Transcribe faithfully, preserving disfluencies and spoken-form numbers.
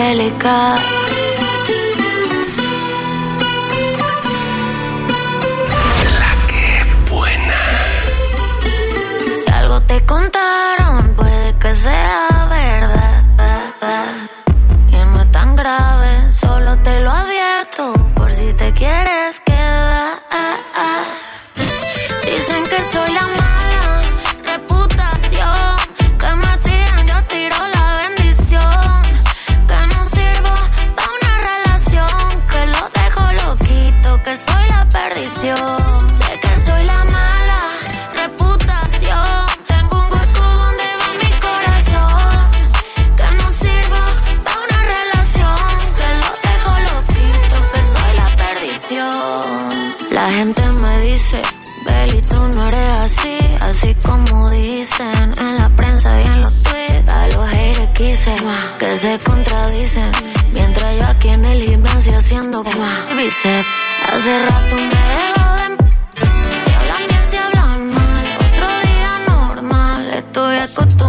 Angélica. La que buena. Si algo te contaron, puede que sea verdad. Y no es tan grave, solo te lo advierto por si te quieres quedar. Dicen que soy la mala reputación, que me tiran, yo tiro la bendición, que no sirvo pa' una relación, que lo dejo loquito, que soy la perdición. Sé que soy la mala reputación, tengo un hueco donde va mi corazón, que no sirvo pa' una relación, que lo dejo loquito, que soy la perdición. La gente me dice, Beli, tú no eres así, así como dicen en la prensa y en los tweets. A los haters quise que se contradicen, mientras yo aquí en el gimnasio haciendo bíceps. Hace rato me dejo de... Si hablan bien, si hablan mal, otro día normal, estoy acostumbrado